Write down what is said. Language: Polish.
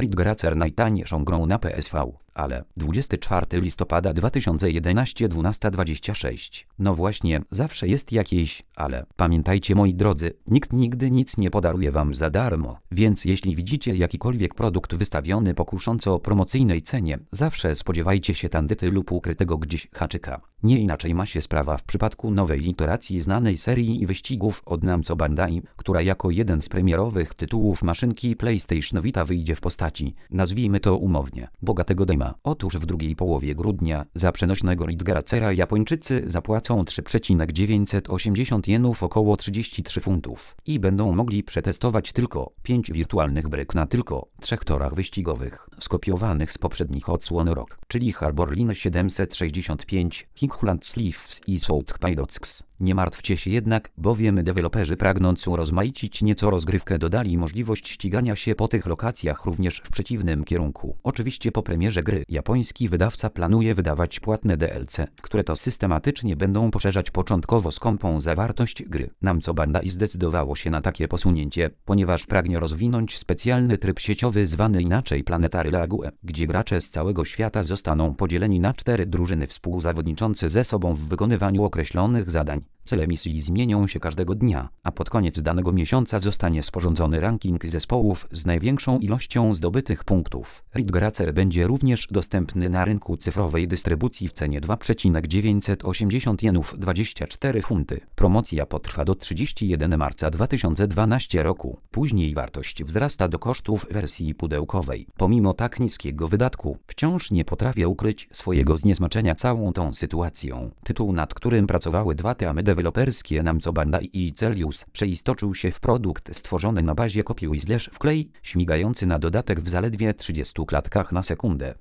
Ridge najtańszą grą na PSV, ale 24 listopada 2011 12:26. No właśnie, zawsze jest jakieś, ale pamiętajcie moi drodzy, nikt nigdy nic nie podaruje wam za darmo, więc jeśli widzicie jakikolwiek produkt wystawiony po kusząco promocyjnej cenie, zawsze spodziewajcie się tandyty lub ukrytego gdzieś haczyka. Nie inaczej ma się sprawa w przypadku nowej iteracji znanej serii wyścigów od Namco Bandai, która jako jeden z premierowych tytułów maszynki PlayStation Vita wyjdzie w postaci, nazwijmy to umownie, bogatego dema. Otóż w drugiej połowie grudnia za przenośnego Ridge Racera Japończycy zapłacą 3,980 jenów, około 33 funtów i będą mogli przetestować tylko 5 wirtualnych bryk na tylko 3 torach wyścigowych, skopiowanych z poprzednich odsłon rok, czyli Harborlin 765, Highland Sleeves i South Pilots. Nie martwcie się jednak, bowiem deweloperzy pragnąc urozmaicić nieco rozgrywkę dodali możliwość ścigania się po tych lokacjach również w przeciwnym kierunku. Oczywiście po premierze gry japoński wydawca planuje wydawać płatne DLC, które to systematycznie będą poszerzać początkowo skąpą zawartość gry. Namco Bandai zdecydowało się na takie posunięcie, ponieważ pragnie rozwinąć specjalny tryb sieciowy zwany inaczej Planetary Lague, gdzie gracze z całego świata zostaną podzieleni na 4 drużyny współzawodniczące ze sobą w wykonywaniu określonych zadań. Cele misji zmienią się każdego dnia, a pod koniec danego miesiąca zostanie sporządzony ranking zespołów z największą ilością zdobytych punktów. Ridge Racer będzie również dostępny na rynku cyfrowej dystrybucji w cenie 2,980 jenów, 24 funty. Promocja potrwa do 31 marca 2012 roku. Później wartość wzrasta do kosztów wersji pudełkowej. Pomimo tak niskiego wydatku, wciąż nie potrafię ukryć swojego zniesmaczenia całą tą sytuacją. Tytuł, nad którym pracowały dwa teamy deweloperskie Namco Bandai i Celius, przeistoczył się w produkt stworzony na bazie kopiuj-wklej, śmigający na dodatek w zaledwie 30 klatkach na sekundę.